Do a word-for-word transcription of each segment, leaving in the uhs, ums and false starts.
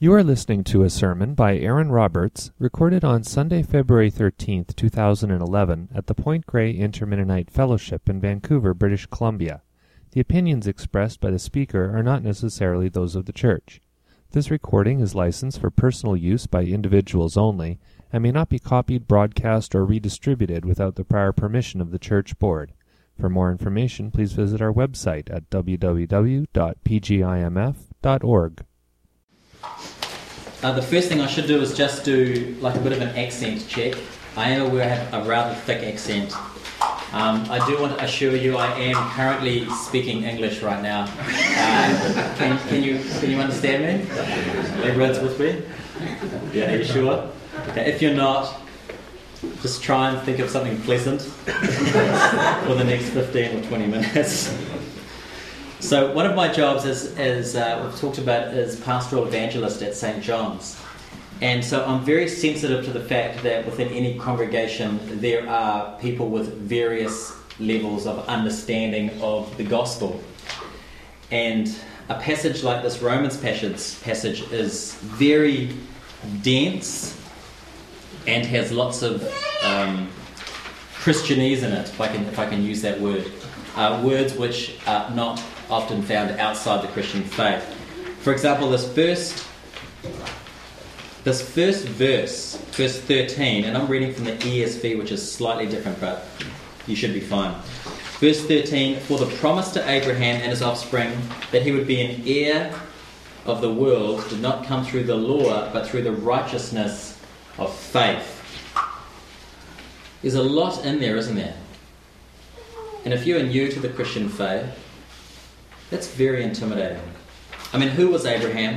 You are listening to a sermon by Aaron Roberts, recorded on Sunday, February thirteenth, two thousand eleven, at the Point Grey Inter-Mennonite Fellowship in Vancouver, British Columbia. The opinions expressed by the speaker are not necessarily those of the church. This recording is licensed for personal use by individuals only, and may not be copied, broadcast, or redistributed without the prior permission of the church board. For more information, please visit our website at w w w dot p g i m f dot org. Uh, the first thing I should do is just do like a bit of an accent check. I am aware I have a rather thick accent. Um, I do want to assure you I am currently speaking English right now. Uh, can, can you can you understand me? Everyone's with me? Yeah, are you sure? Okay, if you're not, just try and think of something pleasant for the next fifteen or twenty minutes. So one of my jobs is, is uh, we've talked about, is pastoral evangelist at Saint John's. And so I'm very sensitive to the fact that within any congregation there are people with various levels of understanding of the gospel. And a passage like this Romans passage, passage is very dense and has lots of um, Christianese in it, if I can, if I can use that word. Uh, words which are not often found outside the Christian faith. For example, this first, this first verse, verse thirteen, and I'm reading from the E S V, which is slightly different, but you should be fine. Verse thirteen, for the promise to Abraham and his offspring that he would be an heir of the world did not come through the law, but through the righteousness of faith. There's a lot in there, isn't there? And if you are new to the Christian faith, that's very intimidating. I mean, who was Abraham?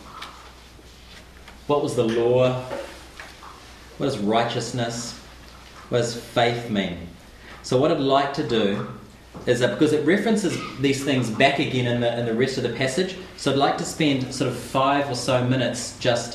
What was the law? What is righteousness? What does faith mean? So what I'd like to do is that, because it references these things back again in the, in the rest of the passage, so I'd like to spend sort of five or so minutes just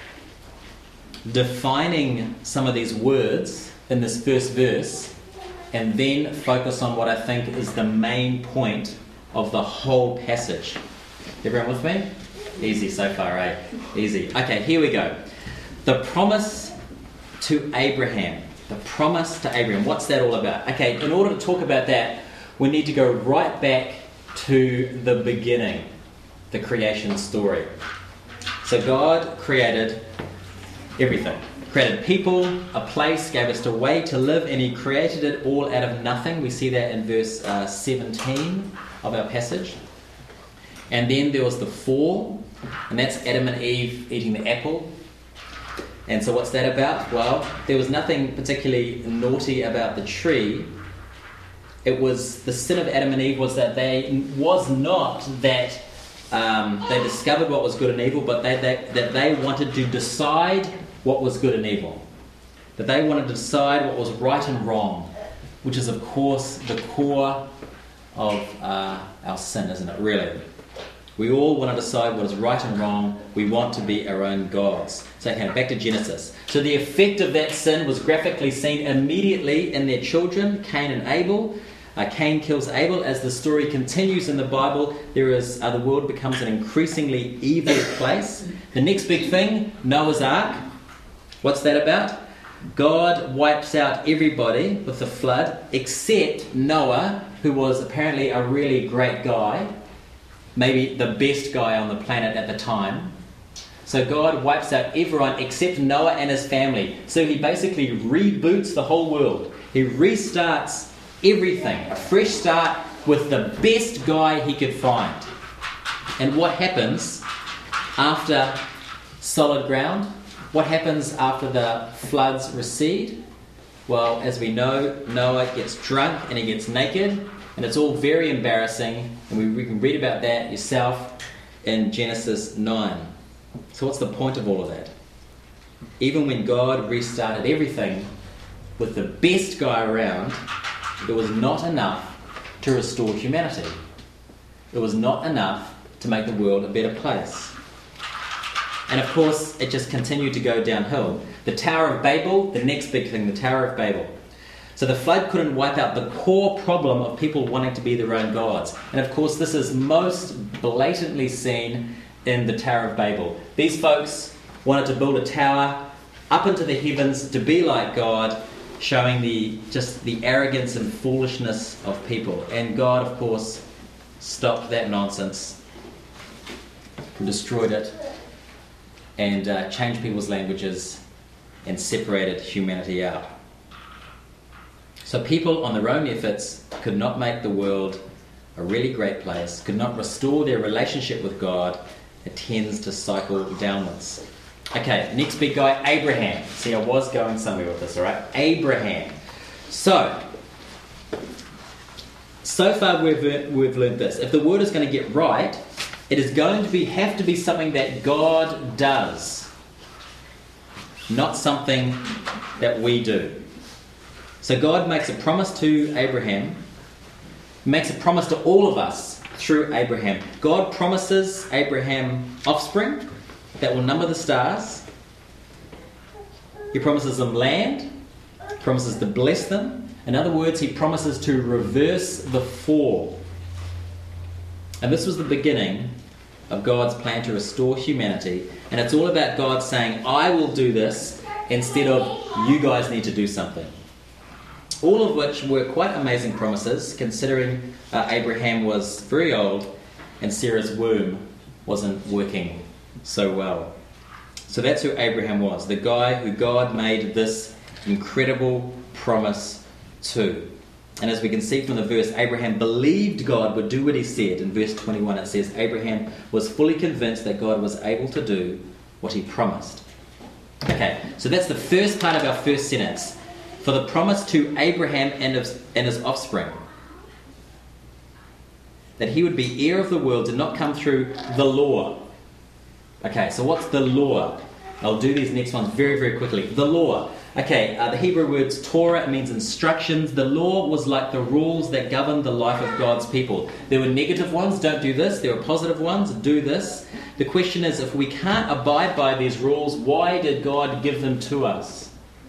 defining some of these words in this first verse, and then focus on what I think is the main point of the whole passage. Everyone with me? Easy so far, eh? Easy. Okay, here we go. The promise to Abraham. The promise to Abraham. What's that all about? Okay, in order to talk about that, we need to go right back to the beginning, the creation story. So God created everything. Created people, a place, gave us a way to live, and He created it all out of nothing. We see that in verse uh, seventeen of our passage. And then there was the fall, and that's Adam and Eve eating the apple. And so what's that about? Well, there was nothing particularly naughty about the tree. It was, the sin of Adam and Eve was that they, was not that um, they discovered what was good and evil, but they, they, that they wanted to decide what was good and evil. That they wanted to decide what was right and wrong, which is, of course, the core of uh, our sin, isn't it, really? We all want to decide what is right and wrong. We want to be our own gods. So, okay, back to Genesis. So the effect of that sin was graphically seen immediately in their children, Cain and Abel. Uh, Cain kills Abel. As the story continues in the Bible, there is uh, the world becomes an increasingly evil place. The next big thing, Noah's Ark. What's that about? God wipes out everybody with the flood except Noah, who was apparently a really great guy, maybe the best guy on the planet at the time. So God wipes out everyone except Noah and his family. So He basically reboots the whole world. He restarts everything. A fresh start with the best guy he could find. And what happens after solid ground? What happens after the floods recede? Well, as we know, Noah gets drunk and he gets naked, and it's all very embarrassing, and we, we can read about that yourself in Genesis nine. So what's the point of all of that? Even when God restarted everything with the best guy around, it was not enough to restore humanity. It was not enough to make the world a better place. And of course, it just continued to go downhill. The Tower of Babel, the next big thing, the Tower of Babel. So the flood couldn't wipe out the core problem of people wanting to be their own gods. And of course, this is most blatantly seen in the Tower of Babel. These folks wanted to build a tower up into the heavens to be like God, showing the just the arrogance and foolishness of people. And God, of course, stopped that nonsense, destroyed it, and uh, changed people's languages and separated humanity out. So people on their own efforts could not make the world a really great place, could not restore their relationship with God. It tends to cycle downwards. Okay, next big guy, Abraham. See, I was going somewhere with this, all right? Abraham. So, so far we've, we've learned this. If the word is going to get right, it is going to be have to be something that God does, not something that we do. So God makes a promise to Abraham, makes a promise to all of us through Abraham. God promises Abraham offspring that will number the stars. He promises them land, promises to bless them. In other words, he promises to reverse the fall. And this was the beginning of God's plan to restore humanity. And it's all about God saying, I will do this, instead of you guys need to do something. All of which were quite amazing promises, considering uh, Abraham was very old and Sarah's womb wasn't working so well. So that's who Abraham was, the guy who God made this incredible promise to. And as we can see from the verse, Abraham believed God would do what he said. In verse twenty-one it says, Abraham was fully convinced that God was able to do what he promised. Okay, so that's the first part of our first sentence. For the promise to Abraham and his, and his offspring, that he would be heir of the world, did not come through the law. Okay, so what's the law? I'll do these next ones very, very quickly. The law. Okay, uh, the Hebrew words Torah means instructions. The law was like the rules that governed the life of God's people. There were negative ones, don't do this. There were positive ones, do this. The question is, if we can't abide by these rules, why did God give them to us?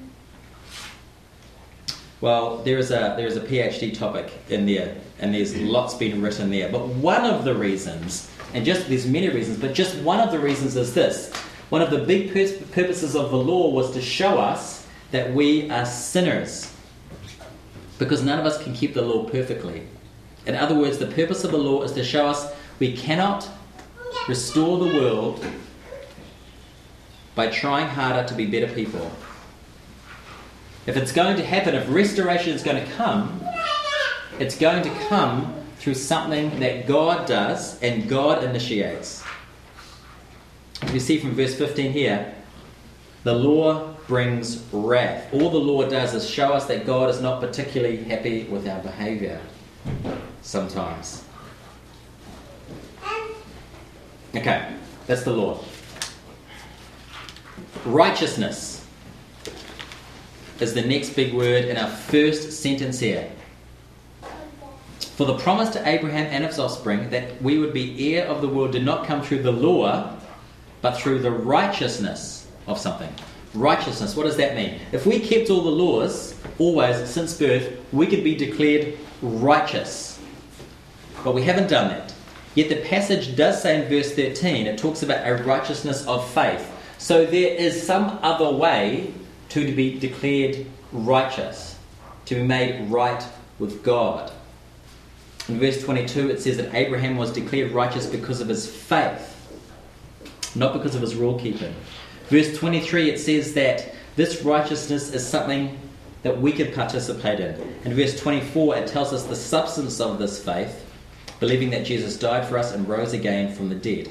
Well, there is a there is a PhD topic in there, and there's lots been written there. But one of the reasons, and just there's many reasons, but just one of the reasons is this. One of the big pur- purposes of the law was to show us that we are sinners, because none of us can keep the law perfectly. In other words, the purpose of the law is to show us we cannot restore the world by trying harder to be better people. If it's going to happen, if restoration is going to come, it's going to come through something that God does and God initiates. You see from verse fifteen here, the law brings wrath. All the law does is show us that God is not particularly happy with our behaviour sometimes. Okay, that's the law. Righteousness is the next big word in our first sentence here. For the promise to Abraham and his offspring that we would be heir of the world did not come through the law, but through the righteousness of something. Righteousness, what does that mean? If we kept all the laws, always, since birth, we could be declared righteous. But we haven't done that. Yet the passage does say in verse thirteen, it talks about a righteousness of faith. So there is some other way to be declared righteous, to be made right with God. In verse twenty-two it says that Abraham was declared righteous because of his faith, not because of his rule keeping. Verse twenty-three it says that this righteousness is something that we can participate in. In verse twenty-four it tells us the substance of this faith, believing that Jesus died for us and rose again from the dead.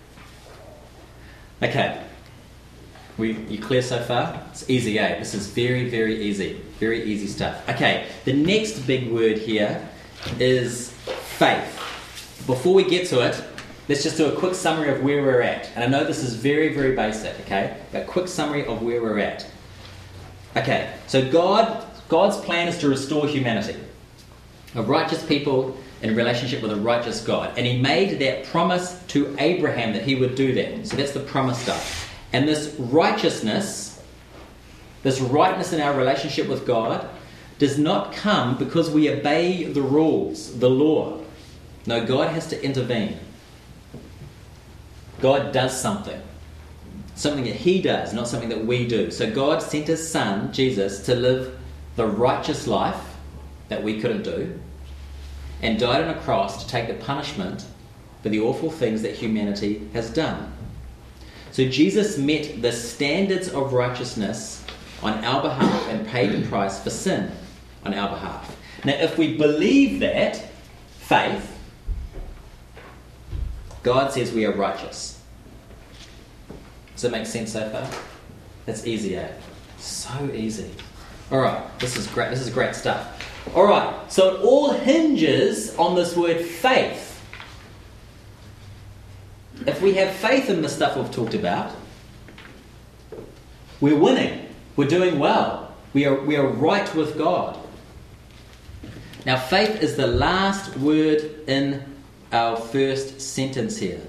Okay. We, you clear so far? It's easy, eh? This is very, very easy. Very easy stuff. Okay, the next big word here is faith. Before we get to it, let's just do a quick summary of where we're at. And I know this is very, very basic, okay? A quick summary of where we're at. Okay, so God, God's plan is to restore humanity. A righteous people in relationship with a righteous God. And he made that promise to Abraham that he would do that. So that's the promise stuff. And this righteousness, this rightness in our relationship with God, does not come because we obey the rules, the law. No, God has to intervene. God does something. Something that he does, not something that we do. So God sent his son, Jesus, to live the righteous life that we couldn't do, and died on a cross to take the punishment for the awful things that humanity has done. So Jesus met the standards of righteousness on our behalf and paid the price for sin on our behalf. Now, if we believe that, faith, God says we are righteous. Does that make sense so far? That's easy, eh? So easy. All right, this is great. This is great stuff. All right, so it all hinges on this word faith. If we have faith in the stuff we've talked about, we're winning. We're doing well. We are, we are right with God. Now, faith is the last word in our first sentence here.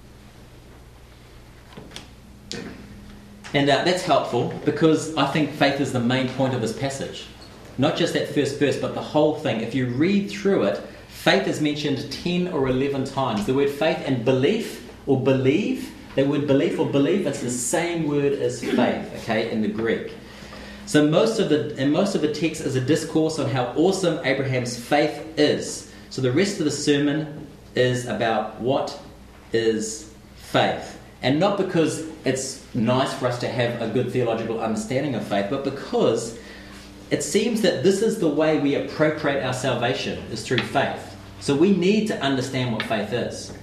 And uh, that's helpful because I think faith is the main point of this passage. Not just that first verse, but the whole thing. If you read through it, faith is mentioned ten or eleven times. The word faith and belief or believe, the word belief or believe, it's the same word as faith, okay, in the Greek. So most of the and most of the text is a discourse on how awesome Abraham's faith is. So the rest of the sermon is about what is faith. And not because it's nice for us to have a good theological understanding of faith, but because it seems that this is the way we appropriate our salvation, is through faith. So we need to understand what faith is.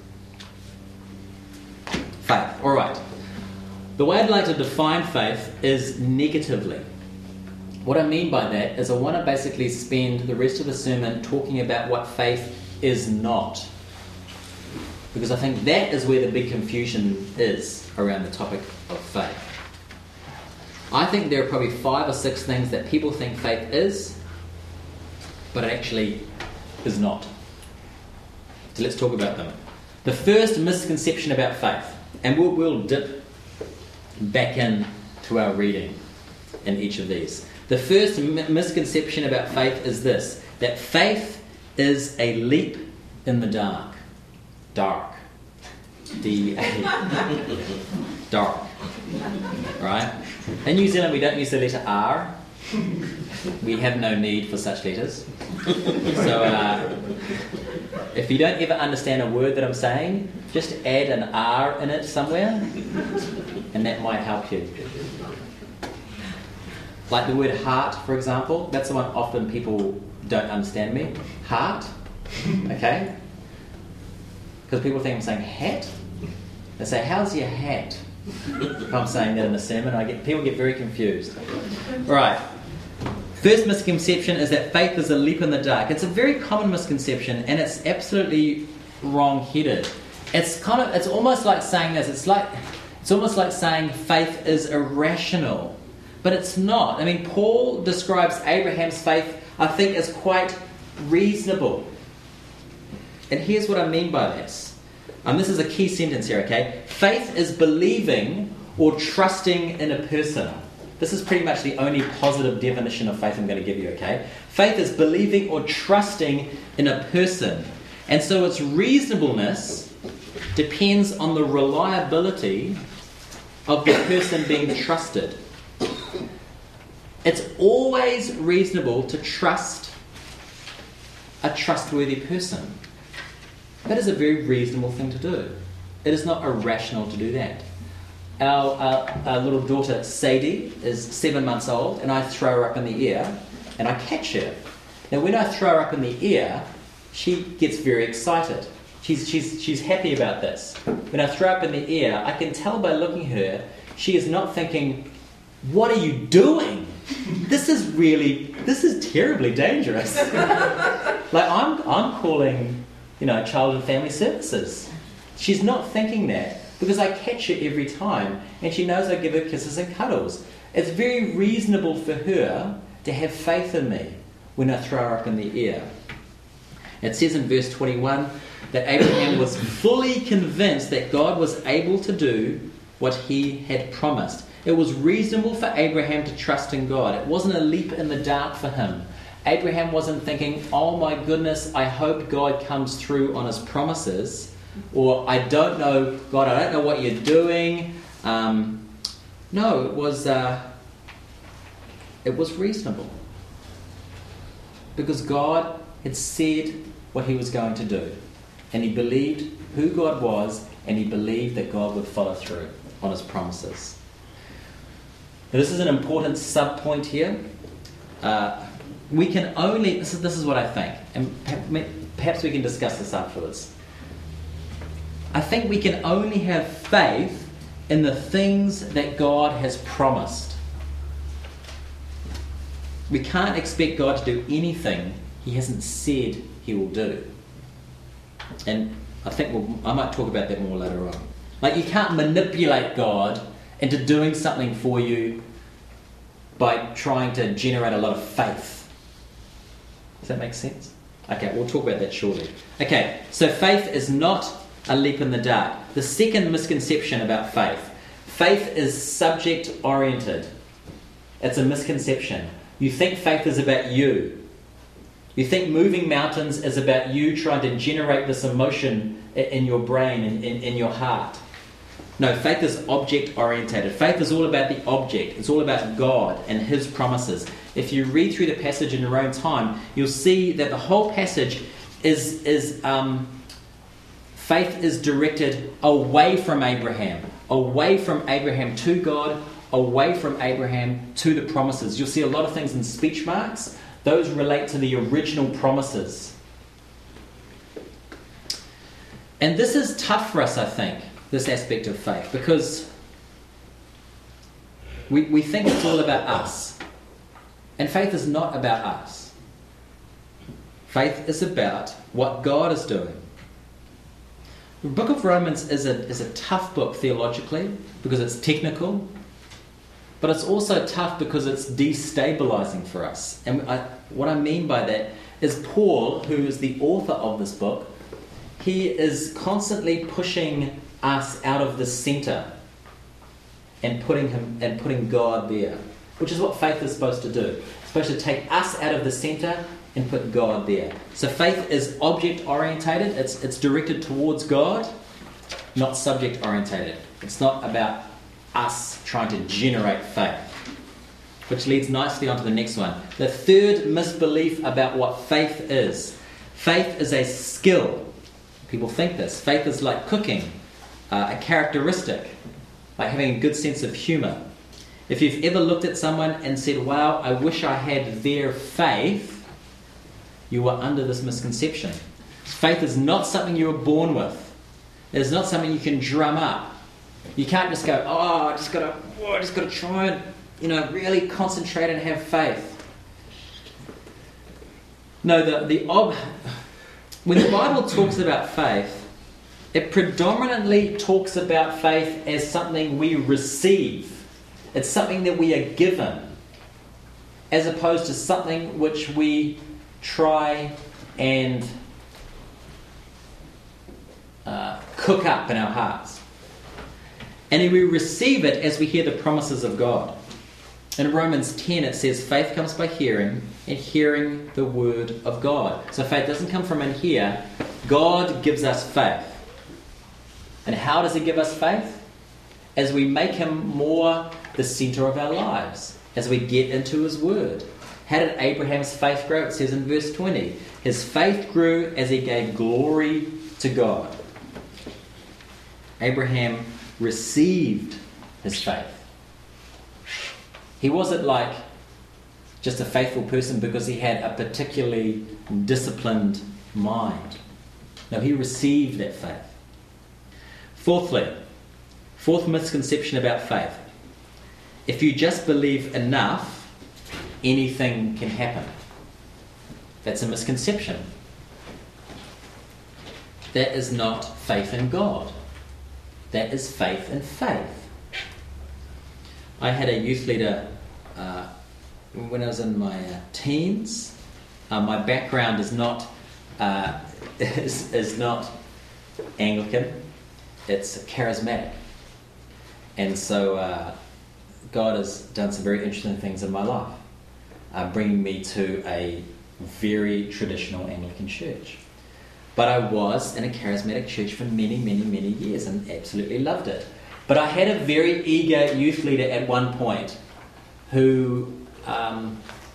Faith. All right. The way I'd like to define faith is negatively. What I mean by that is I want to basically spend the rest of the sermon talking about what faith is not. Because I think that is where the big confusion is around the topic of faith. I think there are probably five or six things that people think faith is, but it actually is not. So let's talk about them. The first misconception about faith, and we'll, we'll dip back in to our reading in each of these. The first m- misconception about faith is this, that faith is a leap in the dark. Dark. D A. Dark. Right? In New Zealand we don't use the letter R. We have no need for such letters. So uh, if you don't ever understand a word that I'm saying, just add an R in it somewhere and that might help you. Like the word heart, for example, that's the one often people don't understand me. Heart, okay? Because people think I'm saying hat. They say, how's your hat? If I'm saying that in a sermon, I get people get very confused. Right. First misconception is that faith is a leap in the dark. It's a very common misconception, and it's absolutely wrong-headed. It's kind of, it's almost like saying this. It's like, it's almost like saying faith is irrational, but it's not. I mean, Paul describes Abraham's faith, I think, as quite reasonable. And here's what I mean by this. And um, this is a key sentence here, okay? Faith is believing or trusting in a person. This is pretty much the only positive definition of faith I'm going to give you, okay? Faith is believing or trusting in a person. And so its reasonableness depends on the reliability of the person being trusted. It's always reasonable to trust a trustworthy person. That is a very reasonable thing to do. It is not irrational to do that. Our, our, our little daughter Sadie is seven months old, and I throw her up in the air and I catch her. Now when I throw her up in the air, she gets very excited. She's, she's, she's happy about this. When I throw her up in the air, I can tell by looking at her, she is not thinking, what are you doing? This is really, this is terribly dangerous. Like I'm, I'm calling, you know, Child and Family Services. She's not thinking that because I catch her every time and she knows I give her kisses and cuddles. It's very reasonable for her to have faith in me when I throw her up in the air. It says in verse twenty-one that Abraham was fully convinced that God was able to do what he had promised. It was reasonable for Abraham to trust in God. It wasn't a leap in the dark for him. Abraham wasn't thinking, oh my goodness, I hope God comes through on his promises. Or, I don't know, God, I don't know what you're doing. Um, no, it was, uh, it was reasonable. Because God had said what he was going to do. And he believed who God was, and he believed that God would follow through on his promises. Now, this is an important sub-point here. Uh, we can only, this is, this is what I think, and perhaps we can discuss this afterwards. I think we can only have faith in the things that God has promised. We can't expect God to do anything he hasn't said he will do. And I think we'll, I might talk about that more later on. Like, you can't manipulate God into doing something for you by trying to generate a lot of faith. Does that make sense? Okay, we'll talk about that shortly. Okay, so faith is not a leap in the dark. The second misconception about faith. Faith is subject-oriented. It's a misconception. You think faith is about you. You think moving mountains is about you trying to generate this emotion in your brain and in, in your heart. No, faith is object-orientated. Faith is all about the object. It's all about God and his promises. If you read through the passage in your own time, you'll see that the whole passage is, is um, faith is directed away from Abraham, away from Abraham to God, away from Abraham to the promises. You'll see a lot of things in speech marks. Those relate to the original promises. And this is tough for us, I think, this aspect of faith, because we, we think it's all about us. And faith is not about us. Faith is about what God is doing. The book of Romans is a, is a tough book theologically because it's technical, but it's also tough because it's destabilizing for us. And I, what I mean by that is Paul, who is the author of this book, he is constantly pushing us out of the center and putting him and putting God there, which is what faith is supposed to do. It's supposed to take us out of the center and put God there. So faith is object-orientated. It's, it's directed towards God, not subject-orientated. It's not about us trying to generate faith. Which leads nicely onto the next one. The third misbelief about what faith is. Faith is a skill. People think this. Faith is like cooking, uh, a characteristic, like having a good sense of humour. If you've ever looked at someone and said, wow, I wish I had their faith, you are under this misconception. Faith is not something you were born with. It is not something you can drum up. You can't just go, oh, I just gotta, oh, I just gotta try and, you know, really concentrate and have faith. No, the the ob- when the Bible talks about faith, it predominantly talks about faith as something we receive. It's something that we are given, as opposed to something which we try and uh, cook up in our hearts. And we receive it as we hear the promises of God. In Romans ten it says, faith comes by hearing, and hearing the word of God. So faith doesn't come from in here. God gives us faith. And how does he give us faith? As we make him more the center of our lives, as we get into his word. How did Abraham's faith grow? It says in verse twenty, his faith grew as he gave glory to God. Abraham received his faith. He wasn't like just a faithful person because he had a particularly disciplined mind. No, he received that faith. Fourthly, fourth misconception about faith. If you just believe enough, anything can happen. That's a misconception. That is not faith in God. That is faith in faith. I had a youth leader uh, when I was in my uh, teens. Uh, my background is not uh, is, is not Anglican. It's charismatic, and so uh, God has done some very interesting things in my life, uh, bringing me to a very traditional Anglican church. But I was in a charismatic church for many, many, many years and absolutely loved it. But I had a very eager youth leader at one point who, um,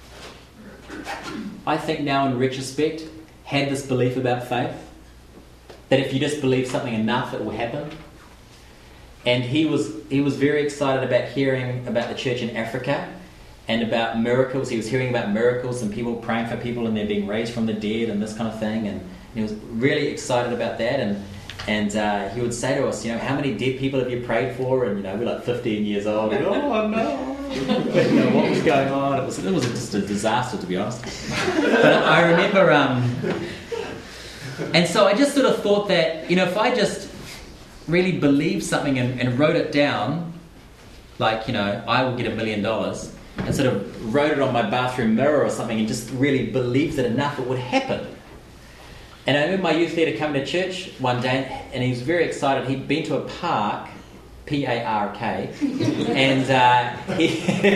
I think now in retrospect, had this belief about faith, that if you just believe something enough, it will happen. And he was he was very excited about hearing about the church in Africa and about miracles. He was hearing about miracles and people praying for people and they're being raised from the dead and this kind of thing. And he was really excited about that. And and uh, he would say to us, you know, how many dead people have you prayed for? And, you know, we're like fifteen years old. And, oh, no. But, you know, what was going on? It was, it was just a disaster, to be honest. But I remember... Um, and so I just sort of thought that, you know, if I just really believed something and, and wrote it down, like, you know, I will get a million dollars, and sort of wrote it on my bathroom mirror or something and just really believed it enough, it would happen. And I remember my youth leader coming to church one day, and he was very excited. He'd been to a park, P A R K, and uh, he,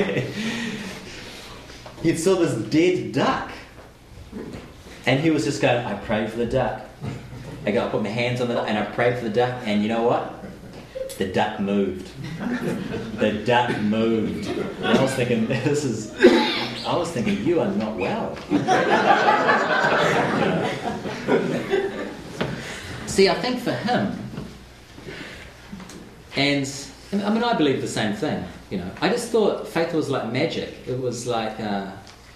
he saw this dead duck. And he was just going, I prayed for the duck. I go, I put my hands on the duck, and I prayed for the duck, and you know what? The duck moved. The duck moved. And I was thinking, this is... I was thinking, you are not well. See, I think for him, and I mean, I believe the same thing. You know, I just thought faith was like magic. It was like uh,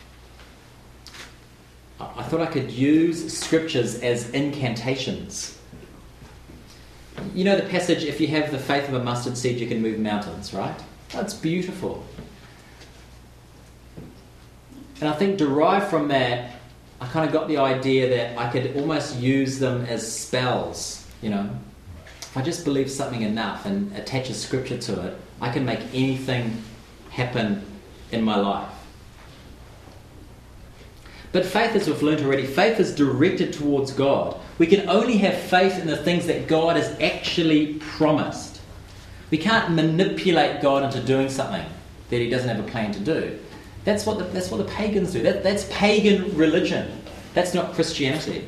I thought I could use scriptures as incantations. You know the passage, if you have the faith of a mustard seed, you can move mountains, right? That's beautiful. And I think derived from that, I kind of got the idea that I could almost use them as spells, you know. If I just believe something enough and attach a scripture to it, I can make anything happen in my life. But faith, as we've learned already, faith is directed towards God. We can only have faith in the things that God has actually promised. We can't manipulate God into doing something that He doesn't have a plan to do. That's what the, that's what the pagans do. That, that's pagan religion. That's not Christianity.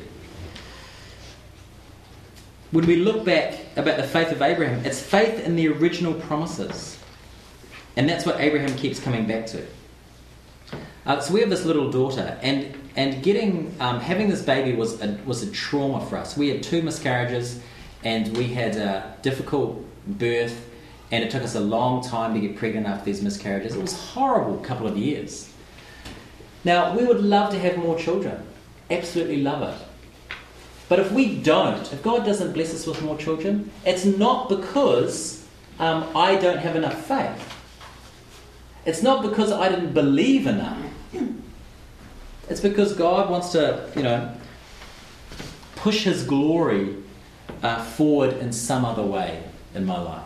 When we look back about the faith of Abraham, it's faith in the original promises. And that's what Abraham keeps coming back to. Uh, so we have this little daughter, and and getting um, having this baby was a, was a trauma for us. We had two miscarriages, and we had a difficult birth, and it took us a long time to get pregnant after these miscarriages. It was a horrible couple of years. Now, we would love to have more children. Absolutely love it. But if we don't, if God doesn't bless us with more children, it's not because um, I don't have enough faith. It's not because I didn't believe enough. It's because God wants to, you know, push His glory uh, forward in some other way in my life.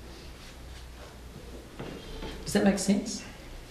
Does that make sense?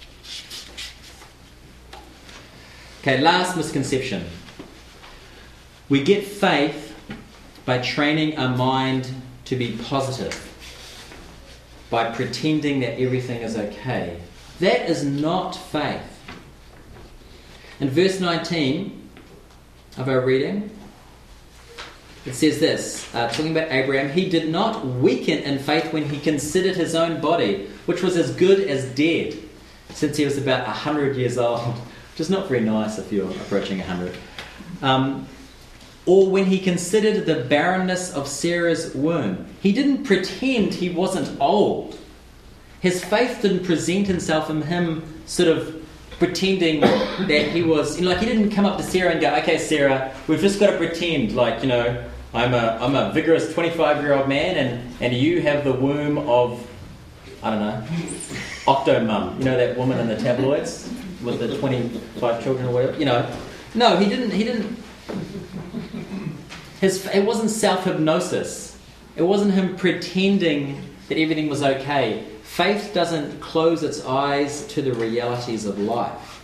Okay, last misconception. We get faith by training our mind to be positive, by pretending that everything is okay. That is not faith. In verse nineteen of our reading, it says this, uh, talking about Abraham, he did not weaken in faith when he considered his own body, which was as good as dead, since he was about one hundred years old, which is not very nice if you're approaching one hundred. Um, or when he considered the barrenness of Sarah's womb. He didn't pretend he wasn't old. His faith didn't present himself in him sort of pretending that he was, you know, like he didn't come up to Sarah and go, okay, Sarah, we've just got to pretend like, you know, I'm a I'm a vigorous twenty-five-year-old man and, and you have the womb of, I don't know, Octomum. You know that woman in the tabloids with the twenty-five children or whatever? You know. No, he didn't, he didn't, his, it wasn't self-hypnosis. It wasn't him pretending that everything was okay. Faith doesn't close its eyes to the realities of life.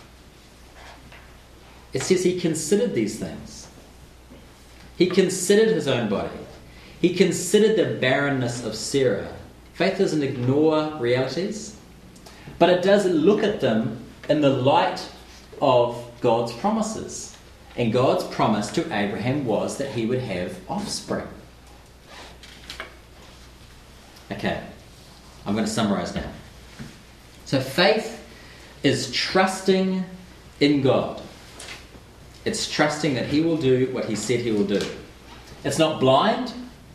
It says he considered these things. He considered his own body. He considered the barrenness of Sarah. Faith doesn't ignore realities, but it does look at them in the light of God's promises. And God's promise to Abraham was that he would have offspring. Okay, I'm going to summarize now. So faith is trusting in God. It's trusting that he will do what he said he will do. It's not blind.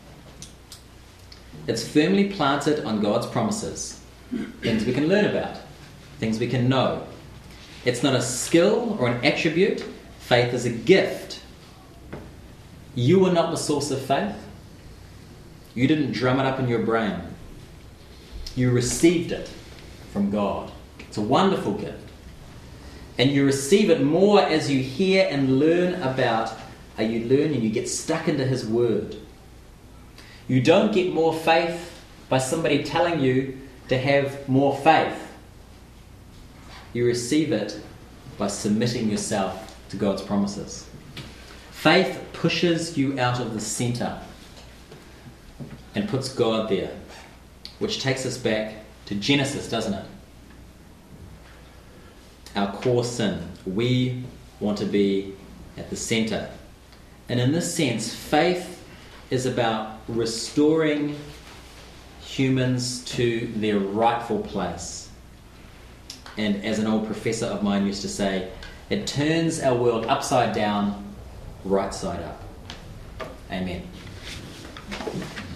It's firmly planted on God's promises. Things we can learn about. Things we can know. It's not a skill or an attribute. Faith is a gift. You are not the source of faith. You didn't drum it up in your brain. You received it from God. It's a wonderful gift. And you receive it more as you hear and learn about, uh, you learn and you get stuck into his word. You don't get more faith by somebody telling you to have more faith. You receive it by submitting yourself to God's promises. Faith pushes you out of the center and puts God there, which takes us back to Genesis, doesn't it? Our core sin. We want to be at the center. And in this sense, faith is about restoring humans to their rightful place. And as an old professor of mine used to say, it turns our world upside down, right side up. Amen.